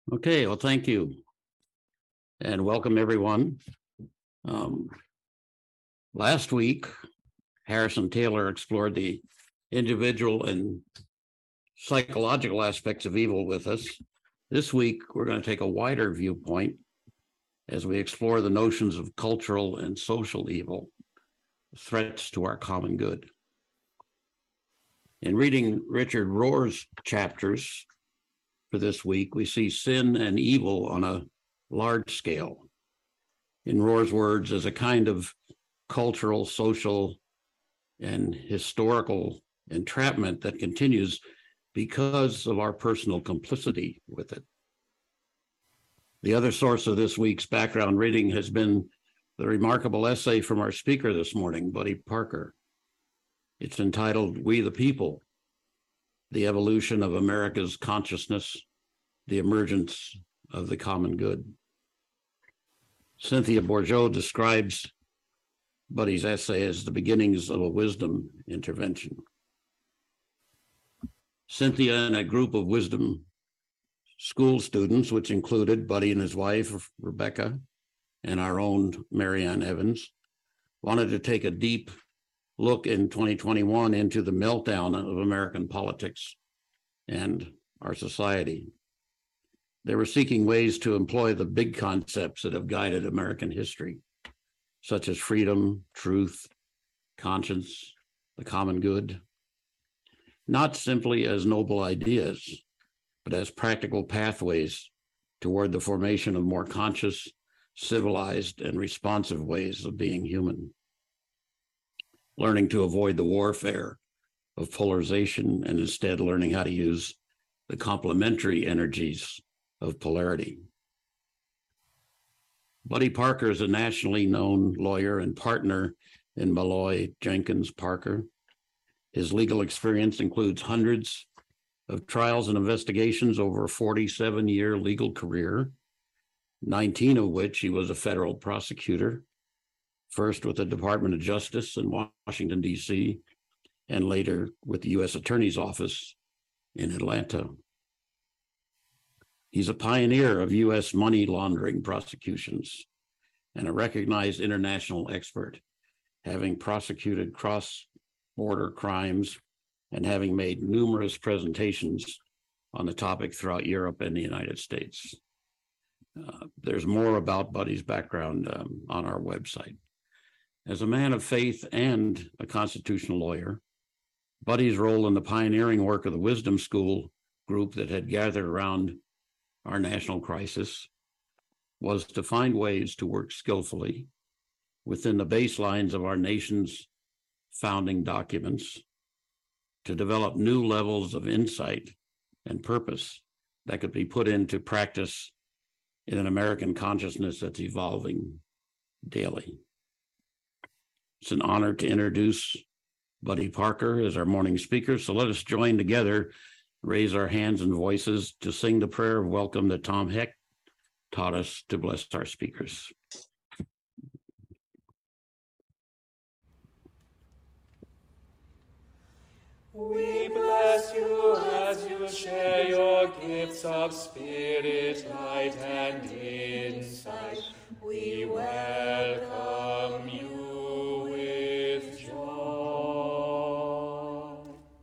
Okay, well, thank you. And welcome, everyone. Um, Last week, Harrison Taylor explored the individual and psychological aspects of evil with us. This week, we're going to take a wider viewpoint as we explore the notions of cultural and social evil, threats to our common good. In reading Richard Rohr's chapters for this week, we see sin and evil on a large scale. In Rohr's words, as a kind of cultural, social, and historical entrapment that continues because of our personal complicity with it. The other source of this week's background reading has been the remarkable essay from our speaker this morning, Buddy Parker. It's entitled, "We the People, the Evolution of America's Consciousness, the Emergence of the Common Good." Cynthia Bourgeault describes Buddy's essay as the beginnings of a wisdom intervention. Cynthia and a group of wisdom school students, which included Buddy and his wife, Rebecca, and our own Marianne Evans, wanted to take a deep look in 2021 into the meltdown of American politics and our society. They were seeking ways to employ the big concepts that have guided American history, such as freedom, truth, conscience, the common good, not simply as noble ideas, but as practical pathways toward the formation of more conscious, civilized, and responsive ways of being human. Learning to avoid the warfare of polarization and instead learning how to use the complementary energies of polarity. Buddy Parker is a nationally known lawyer and partner in Malloy Jenkins Parker. His legal experience includes hundreds of trials and investigations over a 47-year legal career, 19 of which he was a federal prosecutor, first with the Department of Justice in Washington, D.C., and later with the U.S. Attorney's Office in Atlanta. He's a pioneer of U.S. money laundering prosecutions and a recognized international expert, having prosecuted cross-border crimes and having made numerous presentations on the topic throughout Europe and the United States. There's more about Buddy's background on our website. As a man of faith and a constitutional lawyer, Buddy's role in the pioneering work of the Wisdom School group that had gathered around our national crisis was to find ways to work skillfully within the baselines of our nation's founding documents to develop new levels of insight and purpose that could be put into practice in an American consciousness that's evolving daily. It's an honor to introduce Buddy Parker as our morning speaker. So let us join together, raise our hands and voices to sing the prayer of welcome that Tom Heck taught us to bless our speakers. We bless you as you share your gifts of spirit, light, and insight. We welcome you with joy.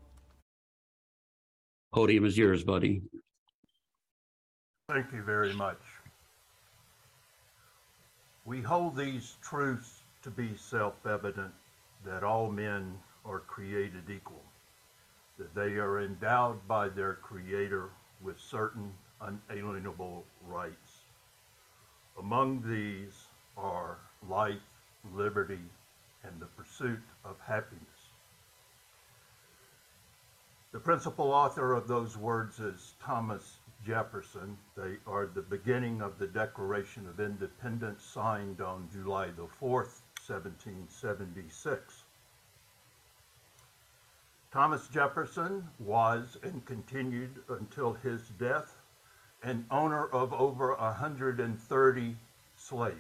Podium is yours, Buddy. Thank you very much. We hold these truths to be self-evident, that all men are created equal, that they are endowed by their Creator with certain unalienable rights. Among these are life, liberty, and the pursuit of happiness. The principal author of those words is Thomas Jefferson. They are the beginning of the Declaration of Independence signed on July the 4th, 1776. Thomas Jefferson was and continued until his death an owner of over 130 slaves.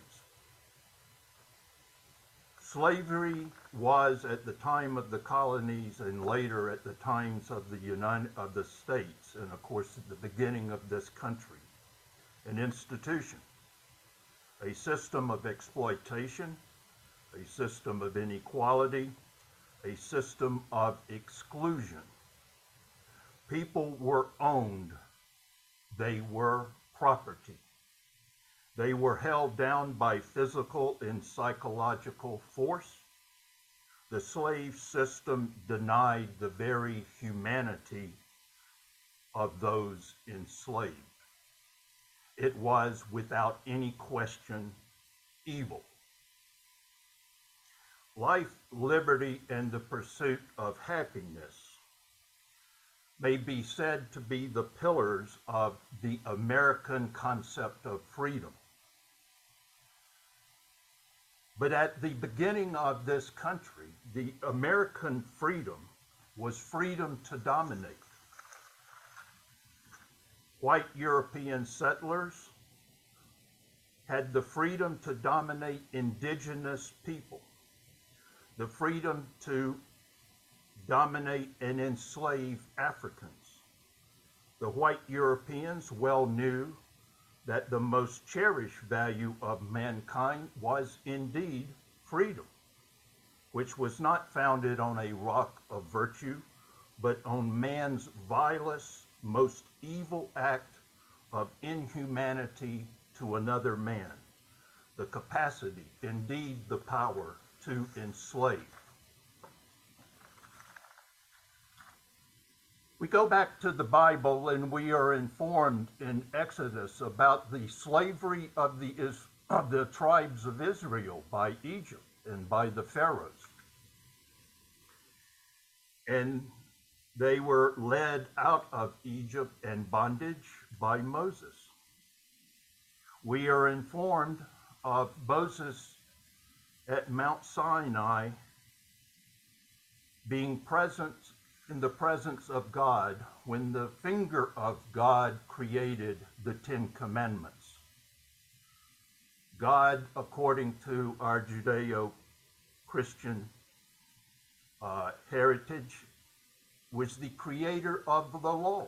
Slavery was at the time of the colonies and later at the times of the States, and of course at the beginning of this country, an institution, a system of exploitation, a system of inequality, a system of exclusion. People were owned. They were property. They were held down by physical and psychological force. The slave system denied the very humanity of those enslaved. It was, without any question, evil. Life, liberty, and the pursuit of happiness may be said to be the pillars of the American concept of freedom. But at the beginning of this country, the American freedom was freedom to dominate. White European settlers had the freedom to dominate indigenous people, the freedom to dominate and enslave Africans. The white Europeans well knew that the most cherished value of mankind was indeed freedom, which was not founded on a rock of virtue, but on man's vilest, most evil act of inhumanity to another man, the capacity, indeed the power, to enslave. We go back to the Bible and we are informed in Exodus about the slavery of the tribes of Israel by Egypt and by the pharaohs. And they were led out of Egypt and bondage by Moses. We are informed of Moses at Mount Sinai being present in the presence of God when the finger of God created the Ten Commandments. God, according to our Judeo-Christian heritage, was the creator of the law.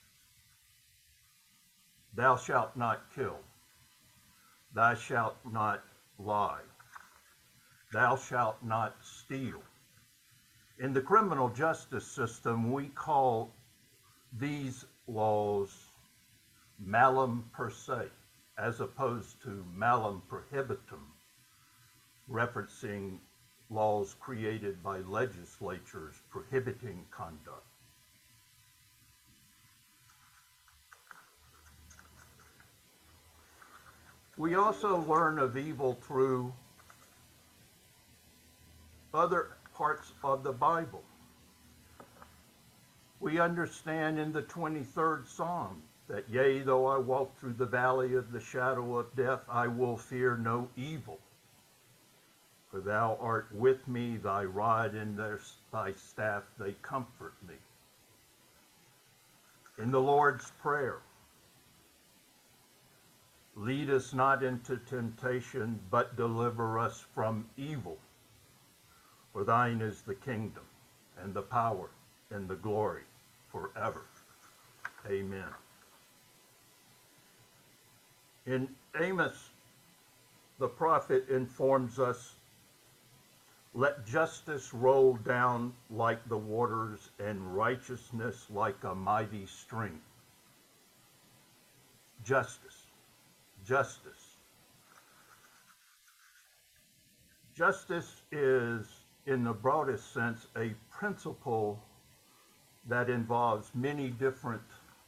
Thou shalt not kill. Thou shalt not lie. Thou shalt not steal. In the criminal justice system, we call these laws malum per se, as opposed to malum prohibitum, referencing laws created by legislatures prohibiting conduct. We also learn of evil through other parts of the Bible. We understand in the 23rd Psalm that, yea, though I walk through the valley of the shadow of death, I will fear no evil. For thou art with me, thy rod and thy staff, they comfort me. In the Lord's Prayer, lead us not into temptation, but deliver us from evil. For thine is the kingdom, and the power, and the glory, forever. Amen. In Amos, the prophet informs us, let justice roll down like the waters, and righteousness like a mighty stream. Justice. Justice. Justice is, in the broadest sense, a principle that involves many different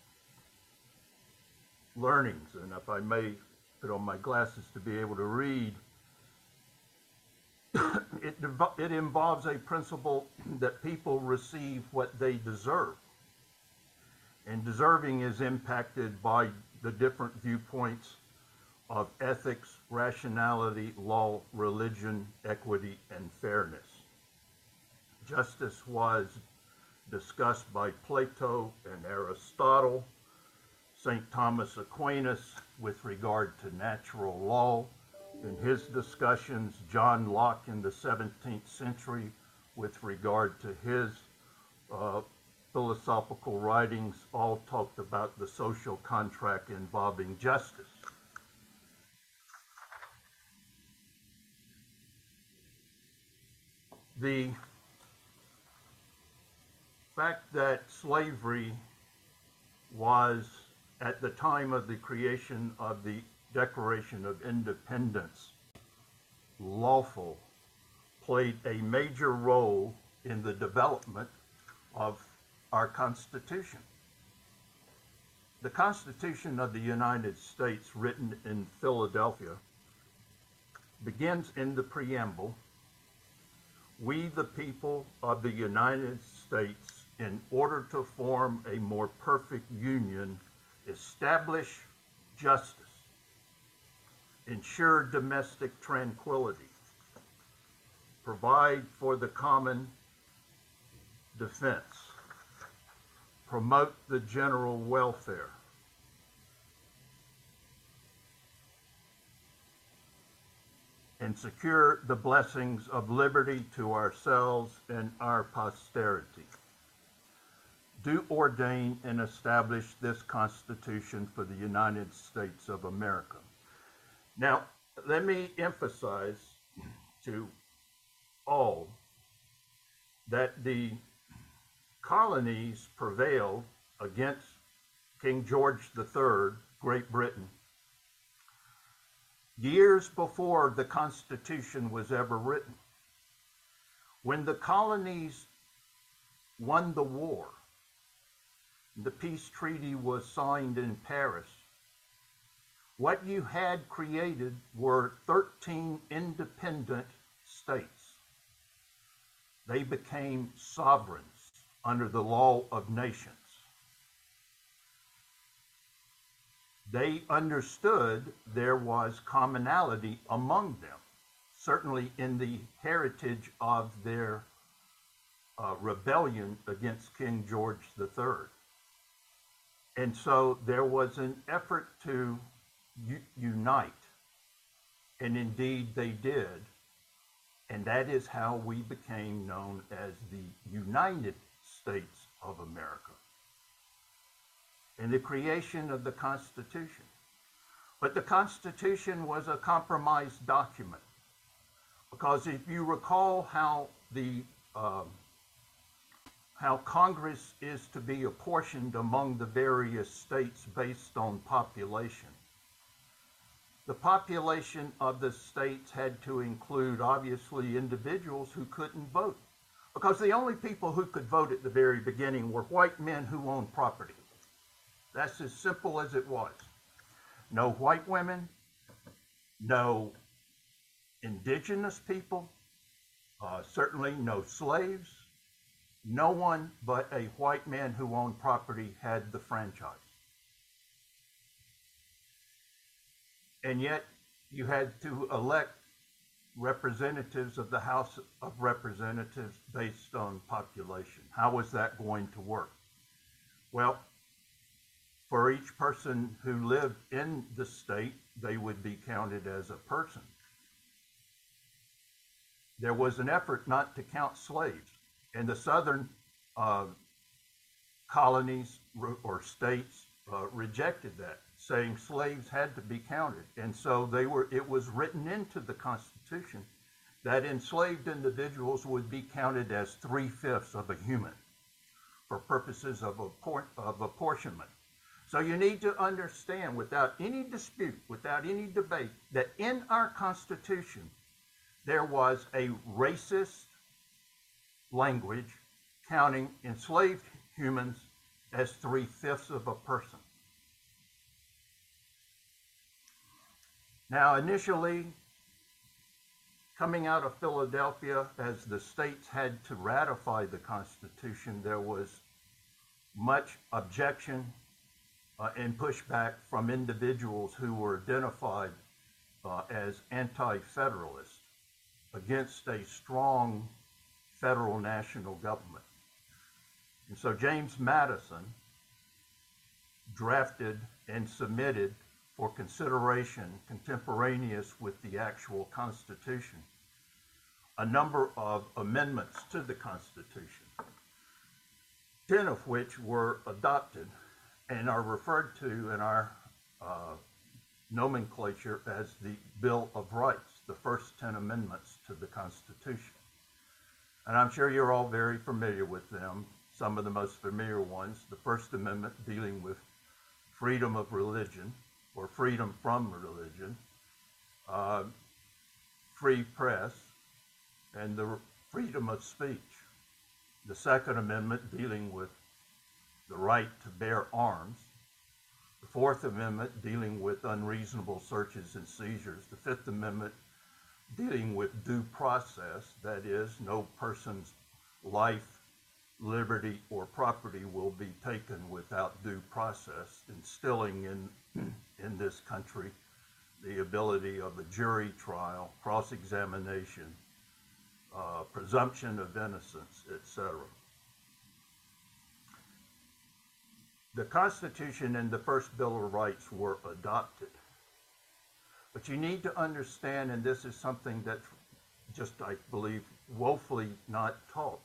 learnings. And if I may put on my glasses to be able to read, it involves a principle that people receive what they deserve. And deserving is impacted by the different viewpoints of ethics, rationality, law, religion, equity, and fairness. Justice was discussed by Plato and Aristotle, St. Thomas Aquinas with regard to natural law in his discussions, John Locke in the 17th century with regard to his philosophical writings, all talked about the social contract involving justice. The fact that slavery was, at the time of the creation of the Declaration of Independence, lawful, played a major role in the development of our Constitution. The Constitution of the United States, written in Philadelphia, begins in the preamble, "We, the people of the United States, in order to form a more perfect union, establish justice, ensure domestic tranquility, provide for the common defense, promote the general welfare, and secure the blessings of liberty to ourselves and our posterity. Do ordain and establish this Constitution for the United States of America." Now, let me emphasize to all that the colonies prevailed against King George III, Great Britain, years before the Constitution was ever written. When the colonies won the war, the peace treaty was signed in Paris, what you had created were 13 independent states. They became sovereigns under the law of nations. They understood there was commonality among them, certainly in the heritage of their rebellion against King George III. And so there was an effort to unite, and indeed they did, and that is how we became known as the United States of America, in the creation of the Constitution. But the Constitution was a compromise document, because if you recall how Congress is to be apportioned among the various states based on population, the population of the states had to include, obviously, individuals who couldn't vote, because the only people who could vote at the very beginning were white men who owned property. That's as simple as it was. No white women, no indigenous people, certainly no slaves. No one but a white man who owned property had the franchise. And yet you had to elect representatives of the House of Representatives based on population. How was that going to work? Well, for each person who lived in the state, they would be counted as a person. There was an effort not to count slaves, and the southern colonies or states rejected that, saying slaves had to be counted. And so it was written into the Constitution that enslaved individuals would be counted as 3/5 of a human for purposes of apportionment. So you need to understand, without any dispute, without any debate, that in our Constitution there was a racist language counting enslaved humans as 3/5 of a person. Now, initially, coming out of Philadelphia, as the states had to ratify the Constitution, there was much objection and pushback from individuals who were identified as anti-federalist against a strong federal national government. And so James Madison drafted and submitted for consideration, contemporaneous with the actual Constitution, a number of amendments to the Constitution, 10 of which were adopted and are referred to in our nomenclature as the Bill of Rights, the first 10 amendments to the Constitution. And I'm sure you're all very familiar with them. Some of the most familiar ones, the First Amendment dealing with freedom of religion or freedom from religion, uh, free press, and the freedom of speech. The Second Amendment dealing with the right to bear arms. The Fourth Amendment dealing with unreasonable searches and seizures. The Fifth Amendment dealing with due process, that is, no person's life, liberty, or property will be taken without due process, instilling in this country the ability of a jury trial, cross-examination, presumption of innocence, etc. The Constitution and the first Bill of Rights were adopted. But you need to understand, and this is something that's just, I believe, woefully not taught.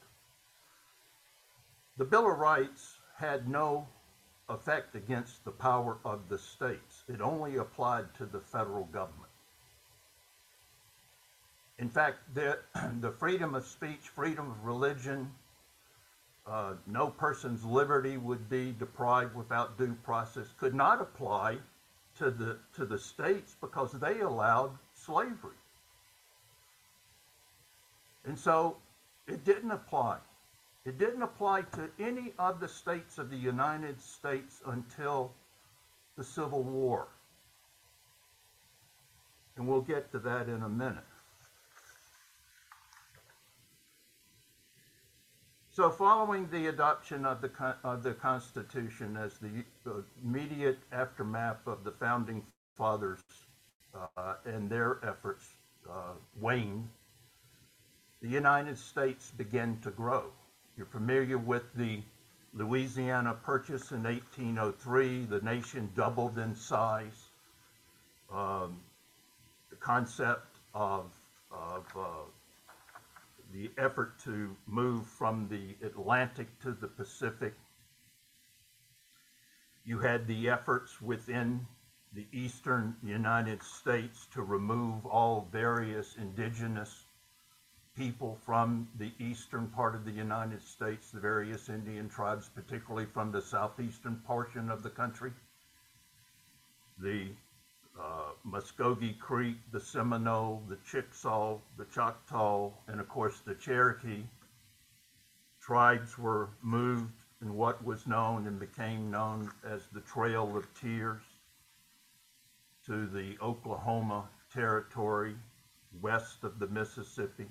The Bill of Rights had no effect against the power of the states. It only applied to the federal government. In fact, the freedom of speech, freedom of religion, no person's liberty would be deprived without due process, could not apply to the states because they allowed slavery. And so it didn't apply. It didn't apply to any of the states of the United States until the Civil War. And we'll get to that in a minute. So following the adoption of the Constitution as the immediate aftermath of the Founding Fathers and their efforts waned, the United States began to grow. You're familiar with the Louisiana Purchase in 1803. The nation doubled in size. The concept of the effort to move from the Atlantic to the Pacific. You had the efforts within the eastern United States to remove all various indigenous people from the eastern part of the United States, the various Indian tribes, particularly from the southeastern portion of the country. The Muskogee Creek, the Seminole, the Chickasaw, the Choctaw, and of course the Cherokee tribes were moved in what was known and became known as the Trail of Tears to the Oklahoma Territory west of the Mississippi.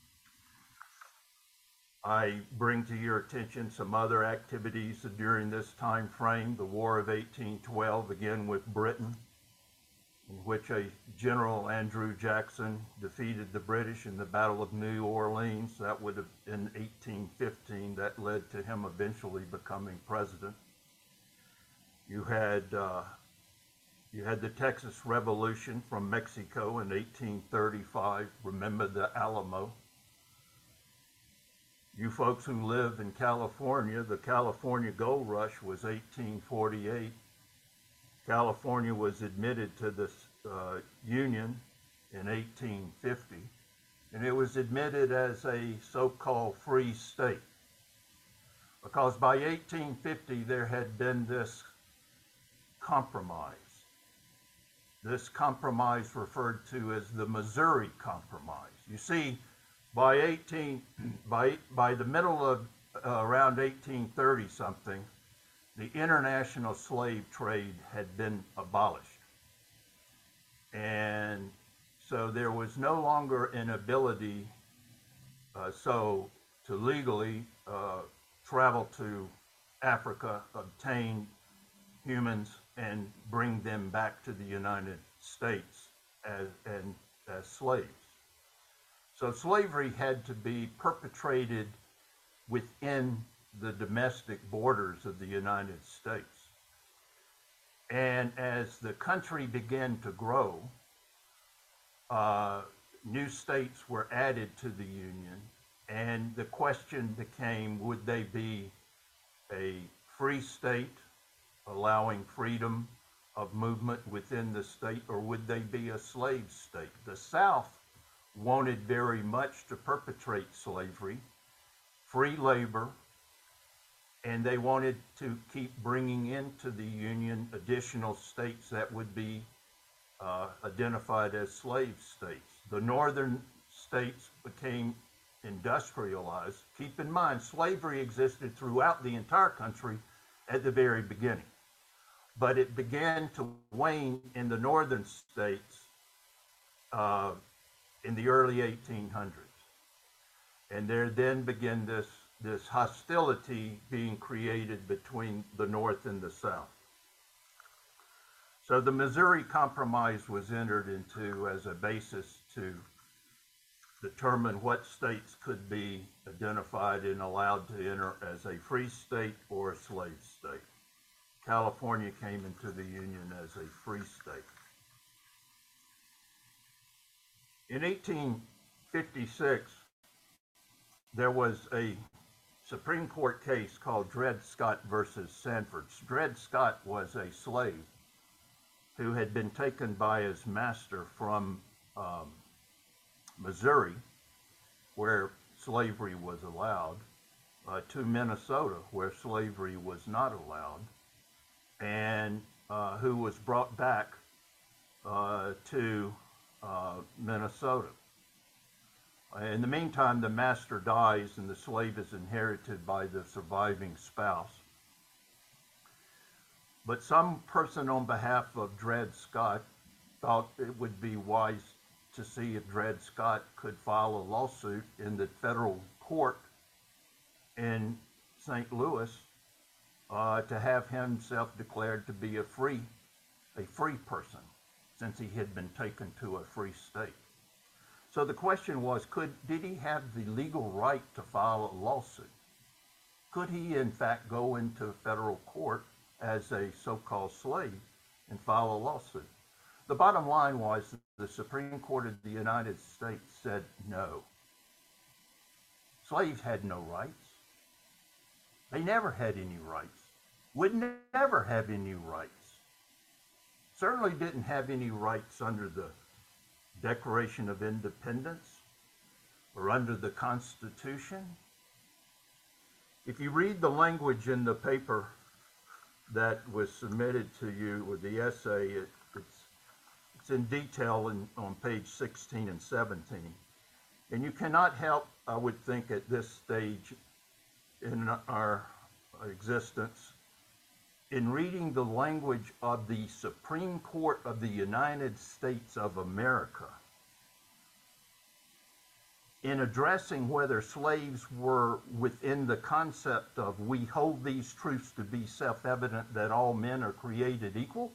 I bring to your attention some other activities during this time frame. The War of 1812, again with Britain, in which a General Andrew Jackson defeated the British in the Battle of New Orleans. That would have been 1815. That led to him eventually becoming president. You had the Texas Revolution from Mexico in 1835. Remember the Alamo. You folks who live in California, the California Gold Rush was 1848. California was admitted to the Union in 1850, and it was admitted as a so-called free state. Because by 1850 there had been this compromise. This compromise referred to as the Missouri Compromise. You see, by the middle of around 1830 something, the international slave trade had been abolished. And so there was no longer an ability to legally travel to Africa, obtain humans, and bring them back to the United States as slaves. So slavery had to be perpetrated within the domestic borders of the United States. And as the country began to grow, new states were added to the Union, and the question became, would they be a free state, allowing freedom of movement within the state, or would they be a slave state? The South wanted very much to perpetrate slavery, free labor, and they wanted to keep bringing into the Union additional states that would be identified as slave states. The northern states became industrialized. Keep in mind, slavery existed throughout the entire country at the very beginning, but it began to wane in the northern states in the early 1800s. And there then began this hostility being created between the North and the South. So the Missouri Compromise was entered into as a basis to determine what states could be identified and allowed to enter as a free state or a slave state. California came into the Union as a free state. In 1856, there was a Supreme Court case called Dred Scott versus Sanford. Dred Scott was a slave who had been taken by his master from Missouri, where slavery was allowed, to Minnesota, where slavery was not allowed, and who was brought back to Minnesota. In the meantime, the master dies and the slave is inherited by the surviving spouse. But some person on behalf of Dred Scott thought it would be wise to see if Dred Scott could file a lawsuit in the federal court in St. Louis to have himself declared to be a free person, since he had been taken to a free state. So the question was, did he have the legal right to file a lawsuit? Could he in fact go into federal court as a so-called slave and file a lawsuit? The bottom line was the Supreme Court of the United States said no. Slaves had no rights. They never had any rights. Would never have any rights. Certainly didn't have any rights under the Declaration of Independence or under the Constitution. If you read the language in the paper that was submitted to you with the essay, it's in detail on page 16 and 17. And you cannot help, I would think, at this stage in our existence, in reading the language of the Supreme Court of the United States of America, in addressing whether slaves were within the concept of "we hold these truths to be self-evident that all men are created equal,"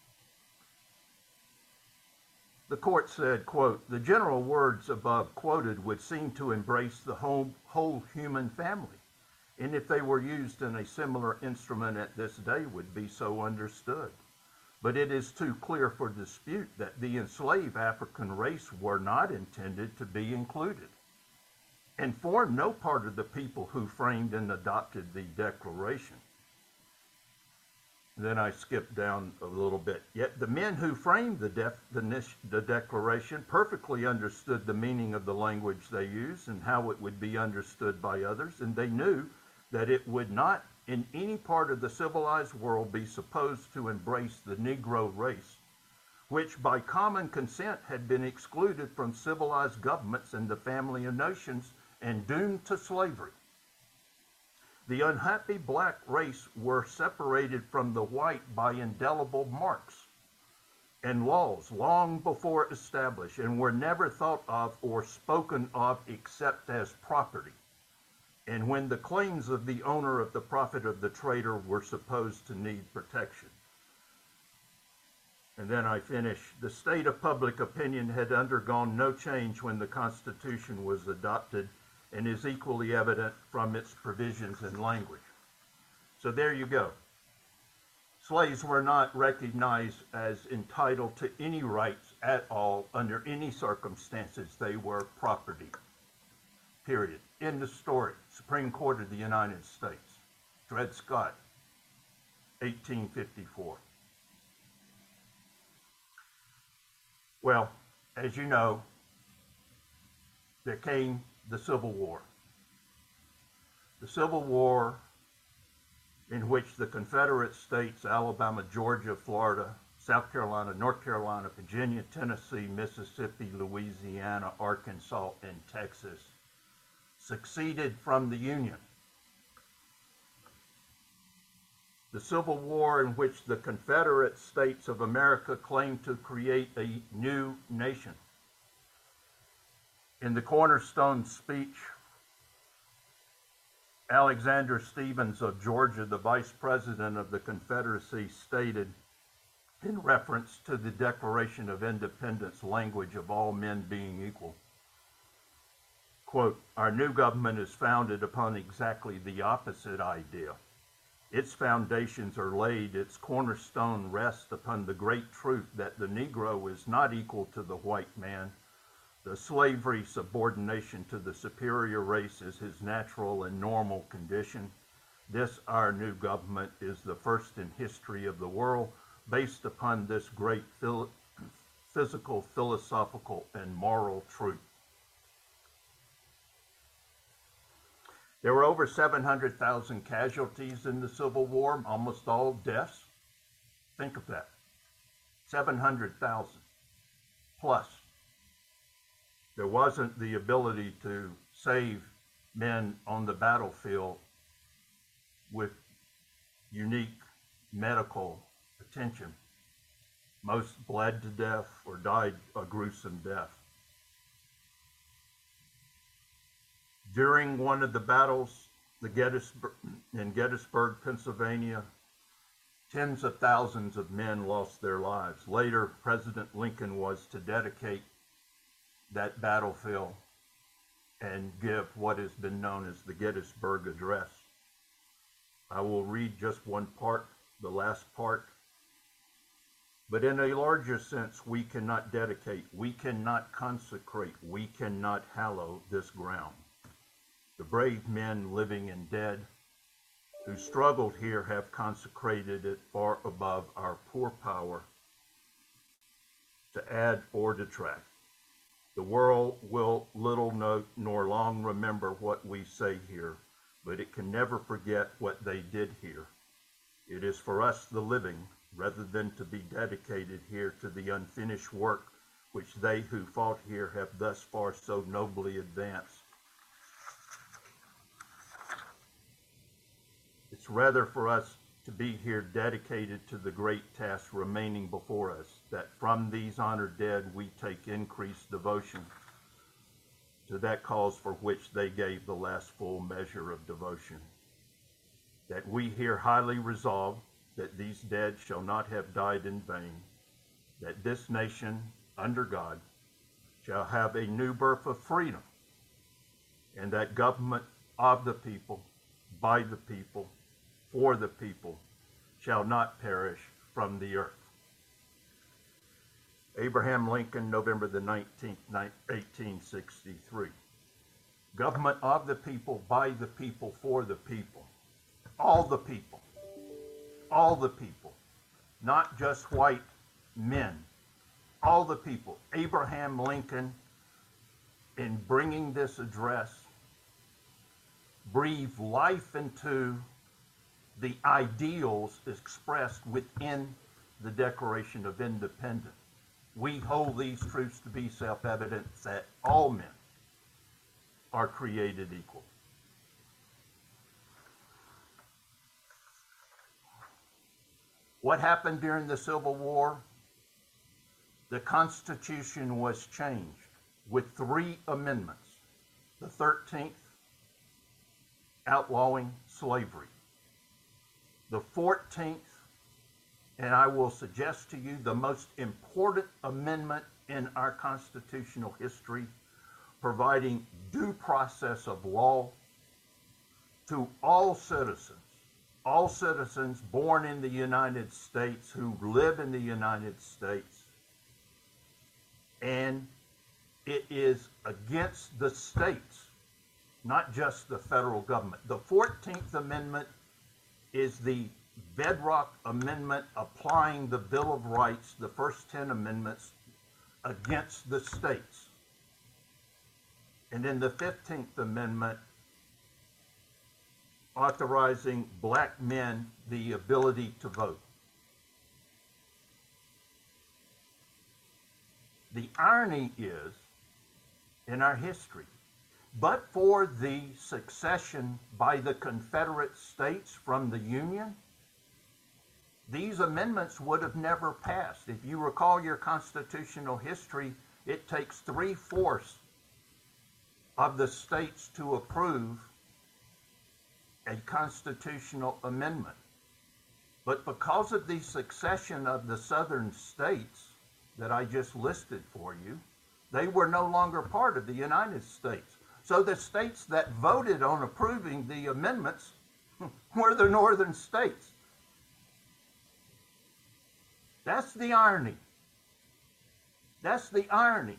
the court said, quote, "The general words above quoted would seem to embrace the whole human family, and if they were used in a similar instrument at this day would be so understood. But it is too clear for dispute that the enslaved African race were not intended to be included, and formed no part of the people who framed and adopted the Declaration." Then I skipped down a little bit. "Yet the men who framed the Declaration perfectly understood the meaning of the language they used and how it would be understood by others, and they knew that it would not in any part of the civilized world be supposed to embrace the Negro race, which by common consent had been excluded from civilized governments and the family of nations and doomed to slavery. The unhappy black race were separated from the white by indelible marks and laws long before established, and were never thought of or spoken of except as property, and when the claims of the owner of the profit of the trader were supposed to need protection." And then I finish, "The state of public opinion had undergone no change when the Constitution was adopted, and is equally evident from its provisions and language." So there you go. Slaves were not recognized as entitled to any rights at all under any circumstances. They were property. Period. End of story. Supreme Court of the United States. Dred Scott, 1854. Well, as you know, there came the Civil War. The Civil War, in which the Confederate states, Alabama, Georgia, Florida, South Carolina, North Carolina, Virginia, Tennessee, Mississippi, Louisiana, Arkansas, and Texas, seceded from the Union. The Civil War, in which the Confederate States of America claimed to create a new nation. In the cornerstone speech, Alexander Stephens of Georgia, the Vice President of the Confederacy, stated, in reference to the Declaration of Independence language of all men being equal, quote, "Our new government is founded upon exactly the opposite idea. Its foundations are laid, its cornerstone rests upon the great truth that the Negro is not equal to the white man. The slavery subordination to the superior race is his natural and normal condition. This, our new government, is the first in history of the world, based upon this great physical, philosophical, and moral truth." There were over 700,000 casualties in the Civil War, almost all deaths. Think of that. 700,000 plus. There wasn't the ability to save men on the battlefield with unique medical attention. Most bled to death or died a gruesome death. During one of the battles in Gettysburg, Pennsylvania, tens of thousands of men lost their lives. Later, President Lincoln was to dedicate that battlefield and give what has been known as the Gettysburg Address. I will read just one part, the last part. But in a larger sense, we cannot dedicate, we cannot consecrate, we cannot hallow this ground. The brave men, living and dead, who struggled here have consecrated it far above our poor power to add or detract. The world will little note nor long remember what we say here, but it can never forget what they did here. It is for us, the living, rather than to be dedicated here to the unfinished work which they who fought here have thus far so nobly advanced. It's rather for us to be here dedicated to the great task remaining before us, that from these honored dead we take increased devotion to that cause for which they gave the last full measure of devotion. That we here highly resolve that these dead shall not have died in vain, that this nation, under God, shall have a new birth of freedom, and that government of the people, by the people, for the people, shall not perish from the earth. Abraham Lincoln, November the 19th, 1863. Government of the people, by the people, for the people. All the people. All the people. Not just white men. All the people. Abraham Lincoln, in bringing this address, breathed life into the ideals expressed within the Declaration of Independence. We hold these truths to be self-evident, that all men are created equal. What happened during the Civil War? The Constitution was changed with 3 amendments. The 13th, outlawing slavery. The 14th, and I will suggest to you the most important amendment in our constitutional history, providing due process of law to all citizens born in the United States, who live in the United States, and it is against the states, not just the federal government. The 14th Amendment is the bedrock amendment applying the Bill of Rights, the first 10 amendments, against the states. And then the 15th Amendment authorizing black men the ability to vote. The irony is, in our history, but for the secession by the Confederate States from the Union, these amendments would have never passed. If you recall your constitutional history, it takes 3/4 of the states to approve a constitutional amendment. But because of the succession of the southern states that I just listed for you, they were no longer part of the United States. So the states that voted on approving the amendments were the northern states. That's the irony. That's the irony.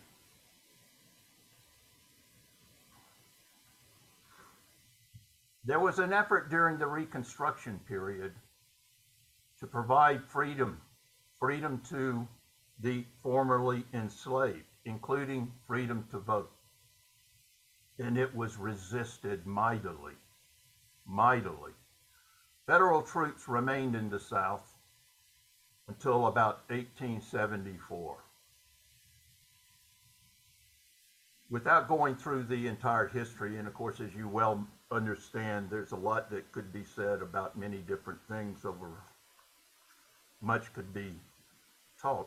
There was an effort during the Reconstruction period to provide freedom to the formerly enslaved, including freedom to vote. And it was resisted mightily. Federal troops remained in the South until about 1874. Without going through the entire history, and of course, as you well understand, there's a lot that could be said about many different things over much could be taught.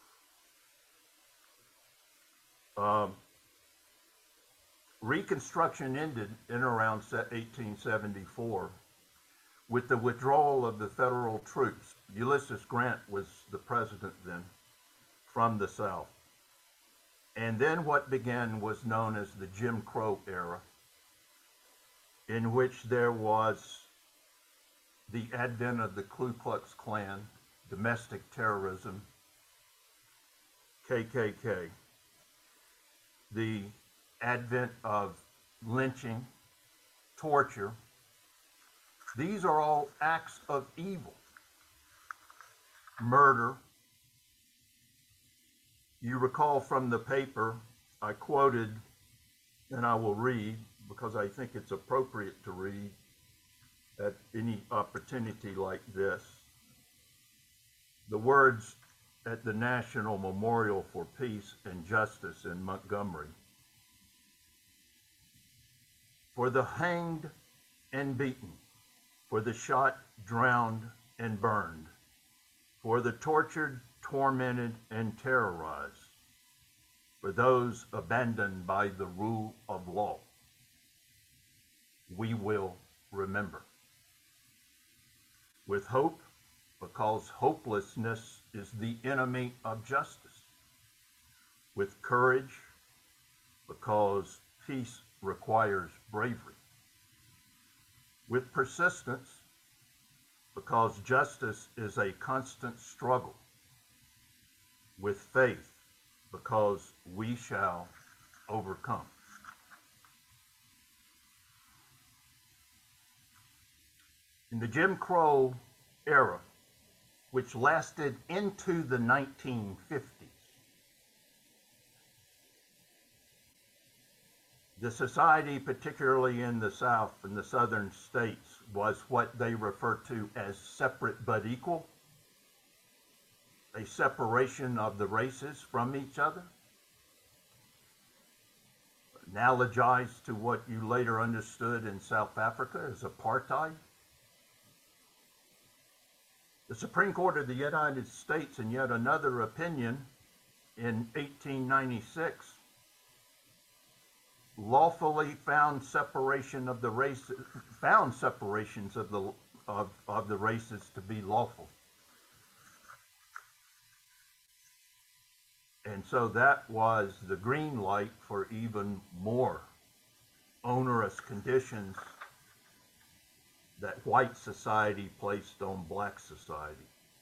Reconstruction ended in around 1874 with the withdrawal of the federal troops. Ulysses Grant was the president then, from the South. And then what began was known as the Jim Crow era, in which there was the advent of the Ku Klux Klan, domestic terrorism, KKK, the advent of lynching, torture. These are all acts of evil. Murder. You recall from the paper, I quoted, and I will read because I think it's appropriate to read at any opportunity like this, the words at the National Memorial for Peace and Justice in Montgomery. For the hanged and beaten, for the shot, drowned, and burned, for the tortured, tormented, and terrorized, for those abandoned by the rule of law, we will remember. With hope, because hopelessness is the enemy of justice. With courage, because peace requires bravery. With persistence, because justice is a constant struggle. With faith, because we shall overcome. In the Jim Crow era, which lasted into the 1950s, the society, particularly in the South and the southern states, was what they refer to as separate but equal, a separation of the races from each other, analogized to what you later understood in South Africa as apartheid. The Supreme Court of the United States, in yet another opinion in 1896, lawfully found separation of the races, found separations of the races to be lawful. And so that was the green light for even more onerous conditions that white society placed on black society.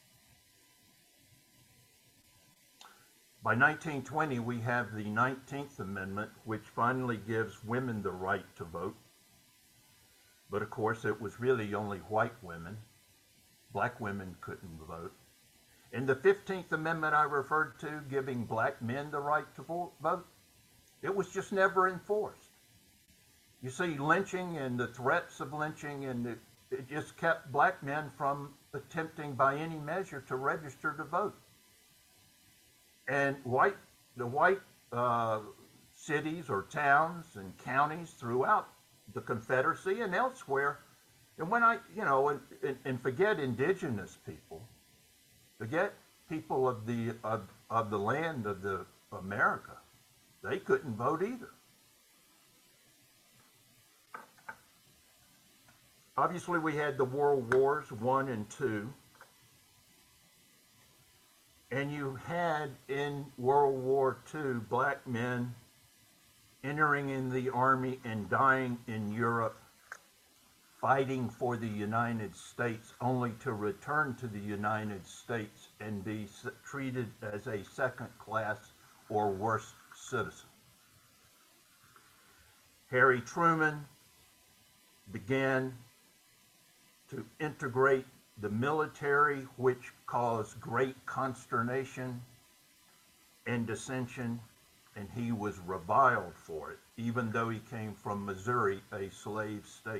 By 1920, we have the 19th Amendment, which finally gives women the right to vote. But of course, it was really only white women. Black women couldn't vote. And the 15th Amendment I referred to, giving black men the right to vote, it was just never enforced. You see lynching and the threats of lynching, and it just kept black men from attempting by any measure to register to vote. And the white cities or towns and counties throughout the Confederacy and elsewhere, and when and forget indigenous people, forget people of the land of the America, they couldn't vote either. Obviously, we had the World Wars I and II, and you had in World War II black men entering in the army and dying in Europe, fighting for the United States, only to return to the United States and be treated as a second-class or worse citizen. Harry Truman began to integrate the military, which caused great consternation and dissension, and he was reviled for it, even though he came from Missouri, a slave state.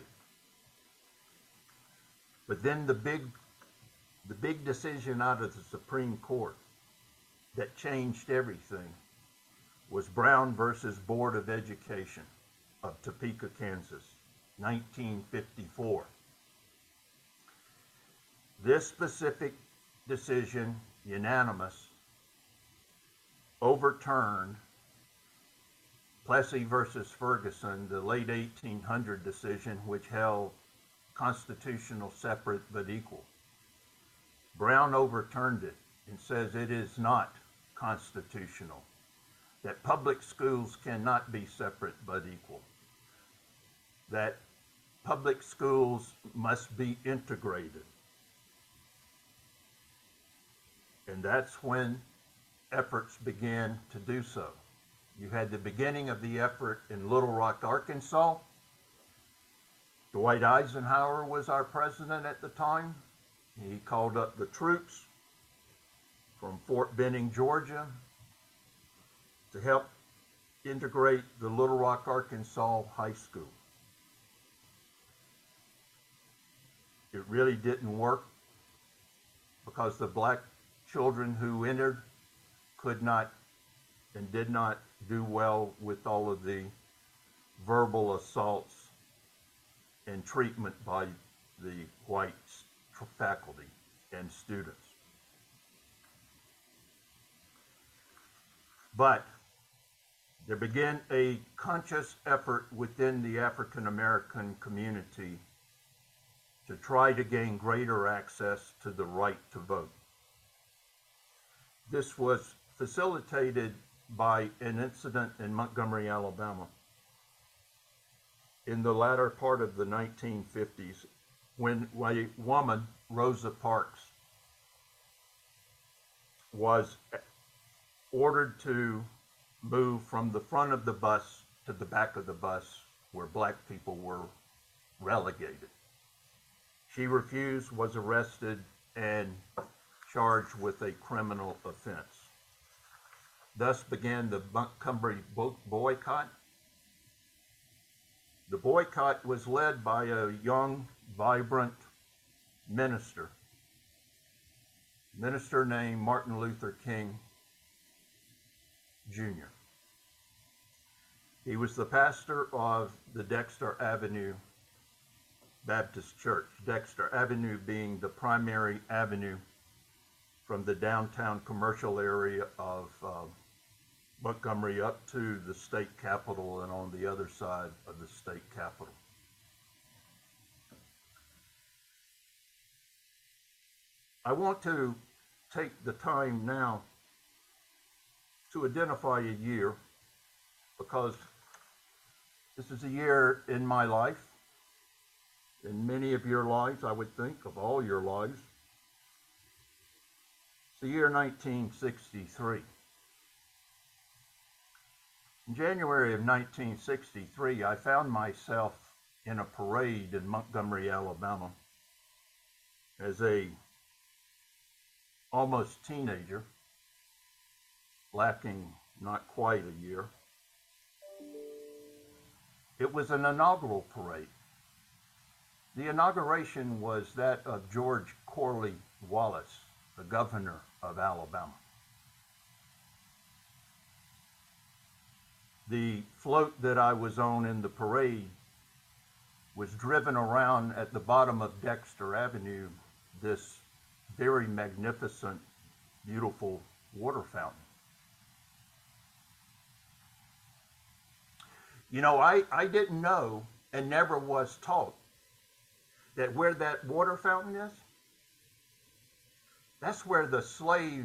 But then the big decision out of the Supreme Court that changed everything was Brown versus Board of Education of Topeka, Kansas, 1954. This specific decision, unanimous, overturned Plessy versus Ferguson, the late 1800 decision, which held constitutional separate but equal. Brown overturned it and says it is not constitutional, that public schools cannot be separate but equal, that public schools must be integrated. And that's when efforts began to do so. You had the beginning of the effort in Little Rock, Arkansas. Dwight Eisenhower was our president at the time. He called up the troops from Fort Benning, Georgia, to help integrate the Little Rock, Arkansas high school. It really didn't work because the black children who entered could not and did not do well with all of the verbal assaults and treatment by the white faculty and students. But there began a conscious effort within the African American community to try to gain greater access to the right to vote. This was facilitated by an incident in Montgomery, Alabama, in the latter part of the 1950s, when a woman, Rosa Parks, was ordered to move from the front of the bus to the back of the bus where black people were relegated. She refused, was arrested, and charged with a criminal offense. Thus began the Montgomery boycott. The boycott was led by a young, vibrant minister named Martin Luther King Jr. He was the pastor of the Dexter Avenue Baptist Church, Dexter Avenue being the primary avenue from the downtown commercial area of Montgomery up to the state capitol and on the other side of the state capitol. I want to take the time now to identify a year, because this is a year in my life, in many of your lives, I would think, of all your lives. It's the year 1963. In January of 1963, I found myself in a parade in Montgomery, Alabama, as a almost teenager, lacking not quite a year. It was an inaugural parade. The inauguration was that of George Corley Wallace, the governor of Alabama. The float that I was on in the parade was driven around at the bottom of Dexter Avenue, this very magnificent, beautiful water fountain. You know, I didn't know and never was taught that where that water fountain is, that's where the slave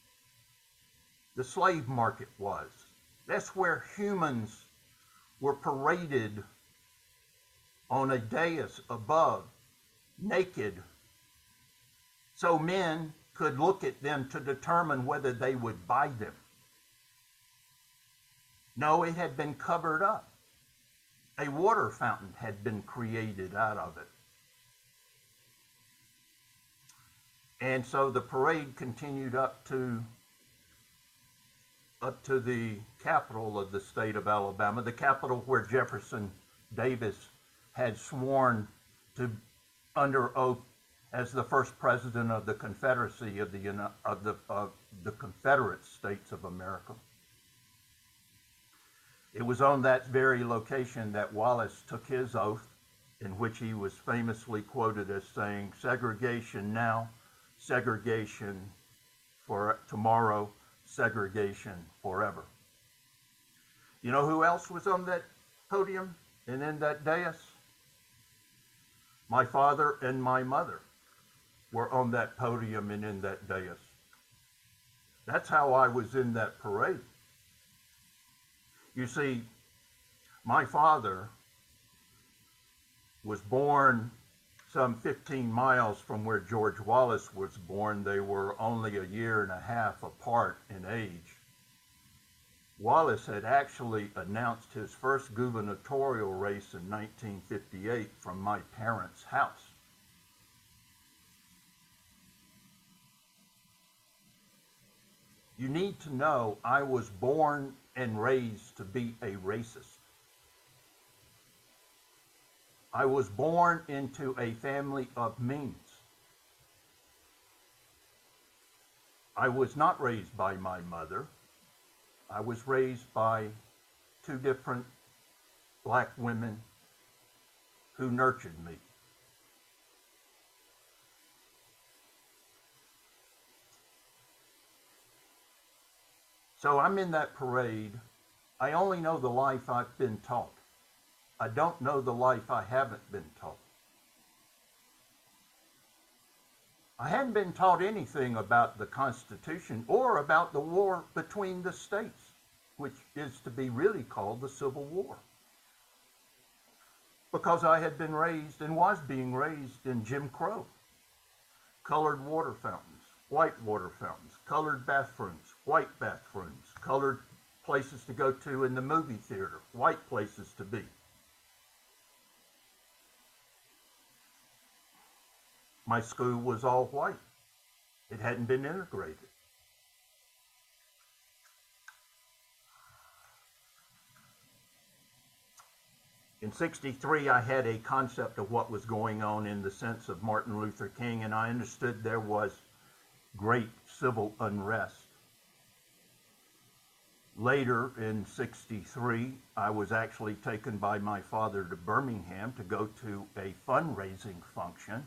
market was. That's where humans were paraded on a dais above, naked, so men could look at them to determine whether they would buy them. No, it had been covered up. A water fountain had been created out of it. And so the parade continued up to the capital of the state of Alabama, the capital where Jefferson Davis had sworn to under oath as the first president of the Confederacy of the Confederate States of America. It was on that very location that Wallace took his oath, in which he was famously quoted as saying, "Segregation now, segregation for tomorrow, segregation forever." You know who else was on that podium and in that dais? My father and my mother were on that podium and in that dais. That's how I was in that parade. You see, my father was born some 15 miles from where George Wallace was born. They were only a year and a half apart in age. Wallace had actually announced his first gubernatorial race in 1958 from my parents' house. You need to know I was born and raised to be a racist. I was born into a family of means. I was not raised by my mother. I was raised by two different black women who nurtured me. So I'm in that parade. I only know the life I've been taught. I don't know the life I haven't been taught. I hadn't been taught anything about the Constitution or about the war between the states, which is to be really called the Civil War. Because I had been raised and was being raised in Jim Crow. Colored water fountains, white water fountains, colored bathrooms, white bathrooms, colored places to go to in the movie theater, white places to be. My school was all white. It hadn't been integrated. In '63, I had a concept of what was going on in the sense of Martin Luther King, and I understood there was great civil unrest. Later, in '63, I was actually taken by my father to Birmingham to go to a fundraising function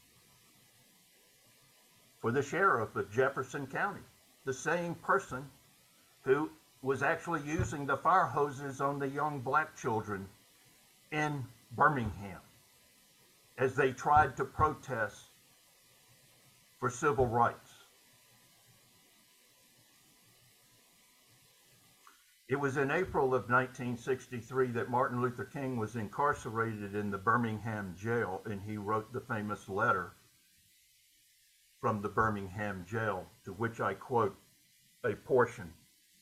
for the sheriff of Jefferson County, the same person who was actually using the fire hoses on the young black children in Birmingham as they tried to protest for civil rights. It was in April of 1963 that Martin Luther King was incarcerated in the Birmingham jail, and he wrote the famous letter from the Birmingham jail, to which I quote a portion.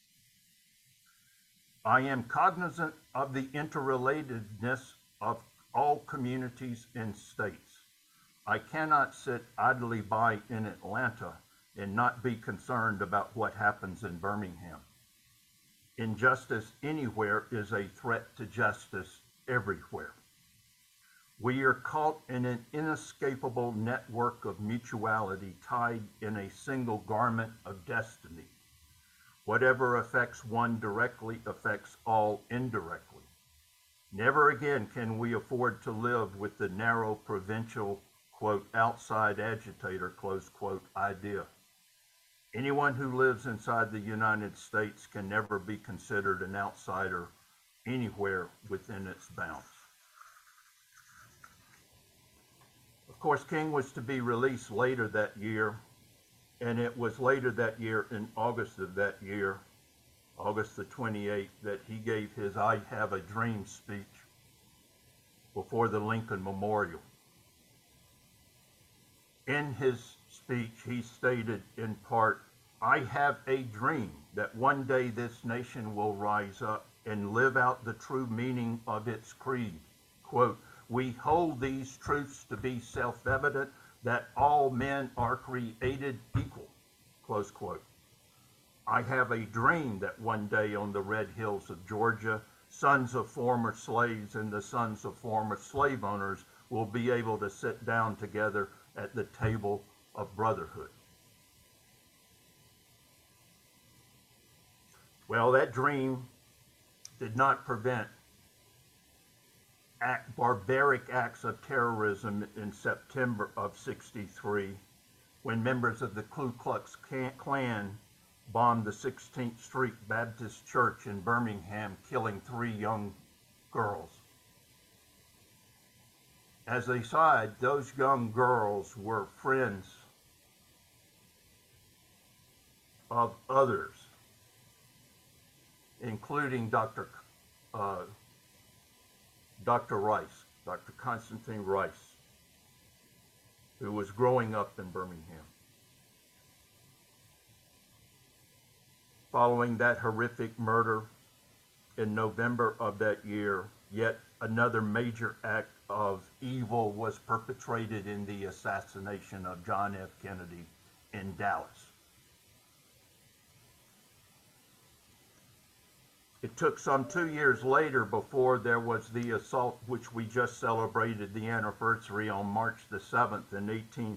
"I am cognizant of the interrelatedness of all communities and states. I cannot sit idly by in Atlanta and not be concerned about what happens in Birmingham. Injustice anywhere is a threat to justice everywhere. We are caught in an inescapable network of mutuality tied in a single garment of destiny. Whatever affects one directly affects all indirectly. Never again can we afford to live with the narrow provincial, quote, outside agitator, close quote, idea. Anyone who lives inside the United States can never be considered an outsider anywhere within its bounds. Of course, King was to be released later that year, and it was later that year, in August of that year, August the 28th, that he gave his I Have a Dream speech before the Lincoln Memorial. In his speech, he stated in part, "I have a dream that one day this nation will rise up and live out the true meaning of its creed." Quote, "We hold these truths to be self-evident, that all men are created equal." Close quote. "I have a dream that one day on the red hills of Georgia, sons of former slaves and the sons of former slave owners will be able to sit down together at the table of brotherhood." Well, that dream did not prevent barbaric acts of terrorism in September of '63, when members of the Ku Klux Klan bombed the 16th Street Baptist Church in Birmingham, killing 3 young girls. As they said, those young girls were friends of others, including Dr. Rice, Dr. Constantine Rice, who was growing up in Birmingham. Following that horrific murder in November of that year, yet another major act of evil was perpetrated in the assassination of John F. Kennedy in Dallas. It took some 2 years later before there was the assault, which we just celebrated the anniversary on March the 7th in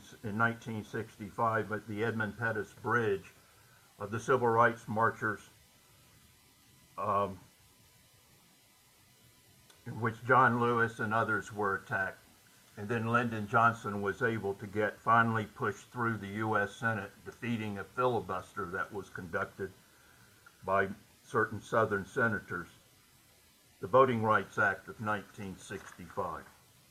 1965 at the Edmund Pettus Bridge, of the civil rights marchers, in which John Lewis and others were attacked. And then Lyndon Johnson was able to finally push through the U.S. Senate, defeating a filibuster that was conducted by certain Southern senators, the Voting Rights Act of 1965.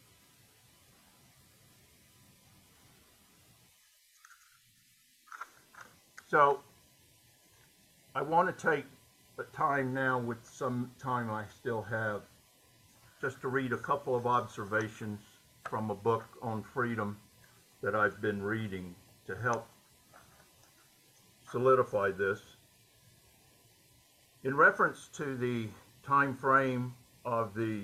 So I want to take the time now, with some time I still have, just to read a couple of observations from a book on freedom that I've been reading to help solidify this. In reference to the time frame of the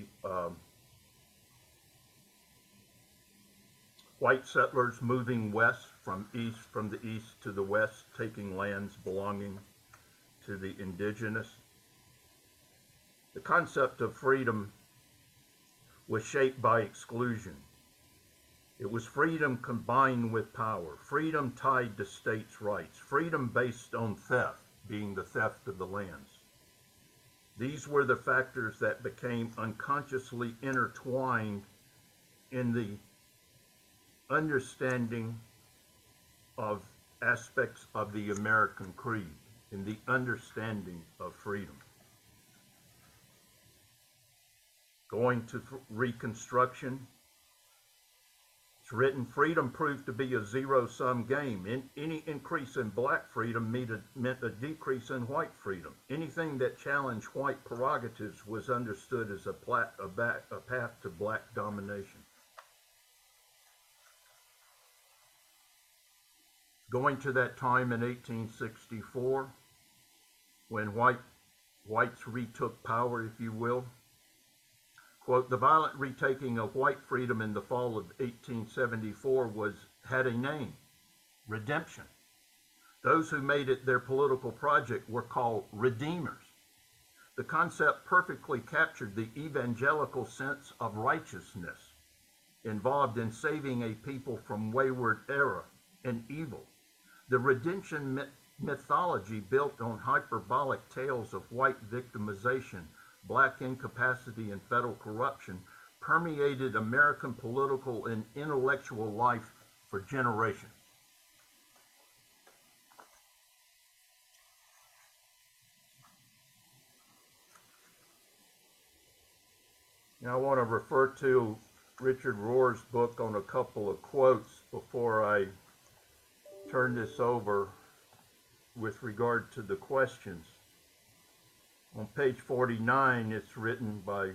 white settlers moving west from the east to the west, taking lands belonging to the indigenous, the concept of freedom was shaped by exclusion. It was freedom combined with power, freedom tied to states' rights, freedom based on theft, being the theft of the lands. These were the factors that became unconsciously intertwined in the understanding of aspects of the American creed, in the understanding of freedom. Going to Reconstruction, it's written, freedom proved to be a zero-sum game. Any increase in black freedom meant a decrease in white freedom. Anything that challenged white prerogatives was understood as a path to black domination. Going to that time in 1864, when whites retook power, if you will, quote, the violent retaking of white freedom in the fall of 1874 had a name, redemption. Those who made it their political project were called redeemers. The concept perfectly captured the evangelical sense of righteousness involved in saving a people from wayward error and evil. The redemption mythology built on hyperbolic tales of white victimization, black incapacity, and federal corruption permeated American political and intellectual life for generations. Now I want to refer to Richard Rohr's book on a couple of quotes before I turn this over with regard to the questions. On page 49, it's written by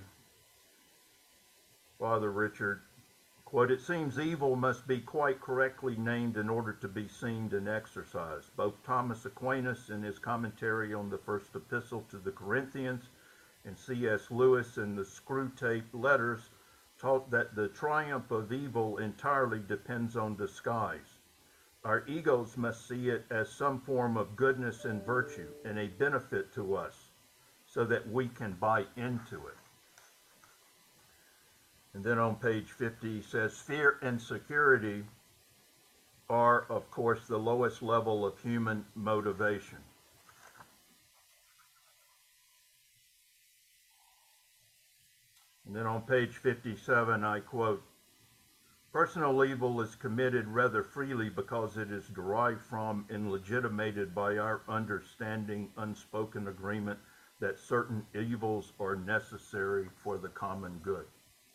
Father Richard, quote, "It seems evil must be quite correctly named in order to be seen and exercised. Both Thomas Aquinas in his commentary on the first epistle to the Corinthians and C.S. Lewis in the Screwtape Letters taught that the triumph of evil entirely depends on disguise. Our egos must see it as some form of goodness and virtue and a benefit to us so that we can buy into it." And then on page 50 he says, "Fear and security are, of course, the lowest level of human motivation." And then on page 57 I quote, "Personal evil is committed rather freely because it is derived from and legitimated by our understanding unspoken agreement that certain evils are necessary for the common good."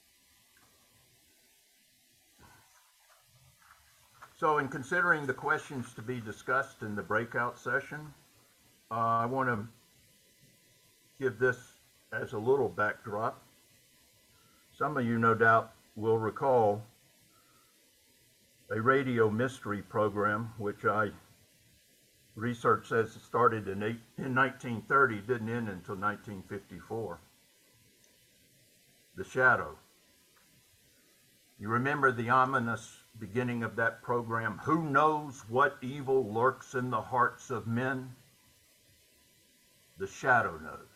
So in considering the questions to be discussed in the breakout session, I want to give this as a little backdrop. Some of you no doubt will recall a radio mystery program, which research says it started in 1930, didn't end until 1954. The Shadow. You remember the ominous beginning of that program? "Who knows what evil lurks in the hearts of men? The Shadow knows."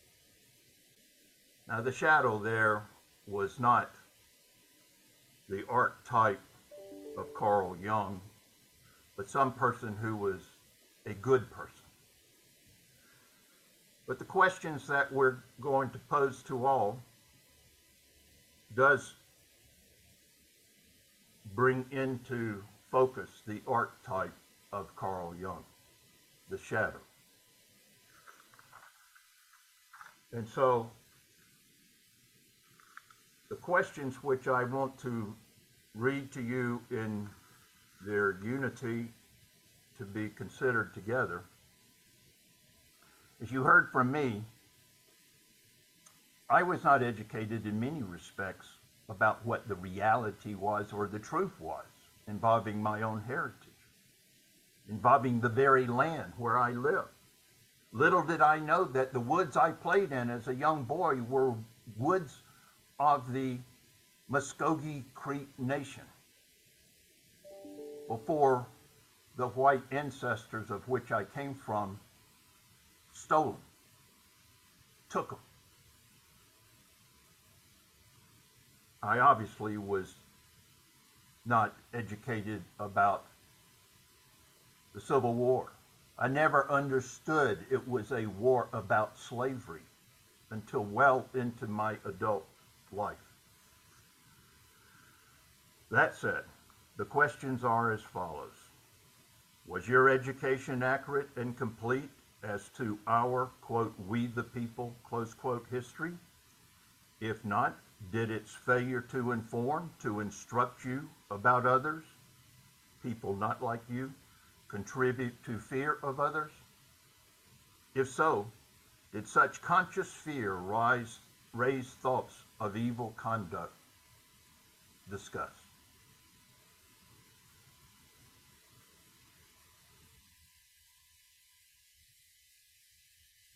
Now the shadow there was not the archetype of Carl Jung, but some person who was a good person. But the questions that we're going to pose to all does bring into focus the archetype of Carl Jung, the shadow. And so the questions which I want to read to you in their unity to be considered together, as you heard from me, I was not educated in many respects about what the reality was or the truth was involving my own heritage, involving the very land where I lived. Little did I know that the woods I played in as a young boy were woods of the Muskogee Creek Nation, before the white ancestors of which I came from stole them, took them. I obviously was not educated about the Civil War. I never understood it was a war about slavery until well into my adult life. That said, the questions are as follows. Was your education accurate and complete as to our, quote, "we the people," close quote, history? If not, did its failure to inform, to instruct you about others, people not like you, contribute to fear of others? If so, did such conscious fear raise thoughts of evil conduct? Discuss.